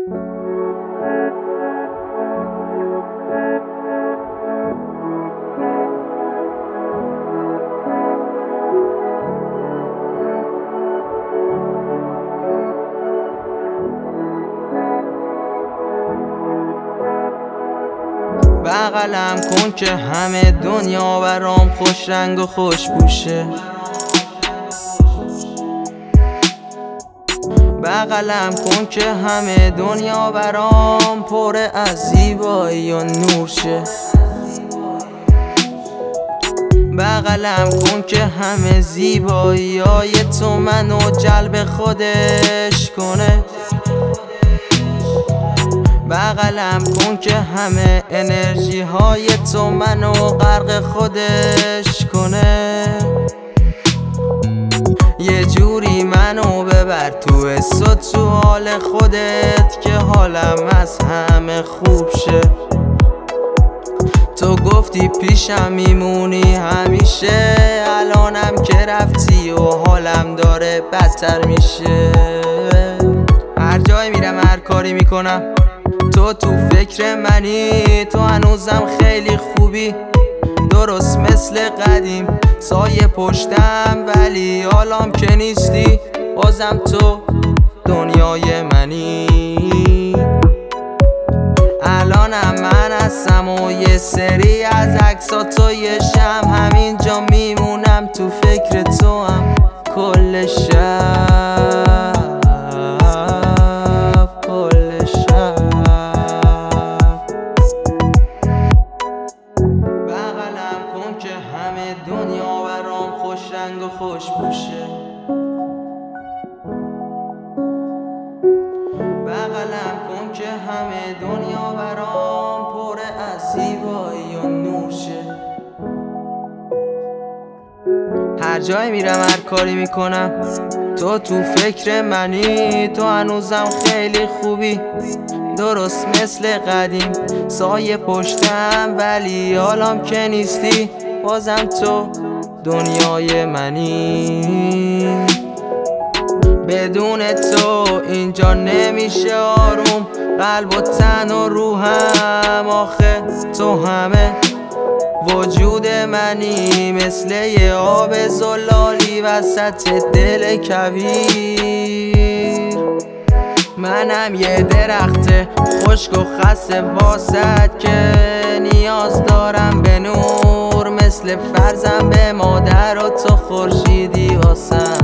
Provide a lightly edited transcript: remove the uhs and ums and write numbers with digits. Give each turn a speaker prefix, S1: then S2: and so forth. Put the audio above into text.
S1: بغلم کن که همه دنیا برام خوش رنگ و خوش بوشه. بغلم کن که همه دنیا برام پر از زیبایی و نور شه. بغلم کن که همه زیبایی های تو منو جلب خودش کنه. بغلم کن که همه انرژی های تو منو غرق خودش کنه. یه جوری منو ببر تو حس و تو حال خودت که حالم از همه خوب شه. تو گفتی پیشم میمونی همیشه، الانم که رفتی و حالم داره بدتر میشه. هر جای میرم هر کاری میکنم تو فکر منی. تو هنوزم خیلی خوبی، درست مثل قدیم، سایه پشتم ولی حالام که نیستی. بازم تو دنیای منی. الانم من هستم و یه سری از عکساتو شم، همینجا میمونم تو فکر تو هم کل شب. همه دنیا برام خوش رنگ و خوش بوشه. بغلم کن که همه دنیا برام پر از زیبایی و نور شه. هر جای میرم هر کاری میکنم تو فکر منی. تو هنوزم خیلی خوبی، درست مثل قدیم، سایه پشتم ولی حالام که نیستی. بازم تو دنیای منی. بدون تو اینجا نمیشه آروم، قلب و تن و روحم. آخه تو همه وجود منی، مثل یه آب زلالی وسط دل کویر. منم یه درخت خشک و خسته واسط که نیاز دارم به نور، مثل فرزم به مادر و تو خورشیدی واسم.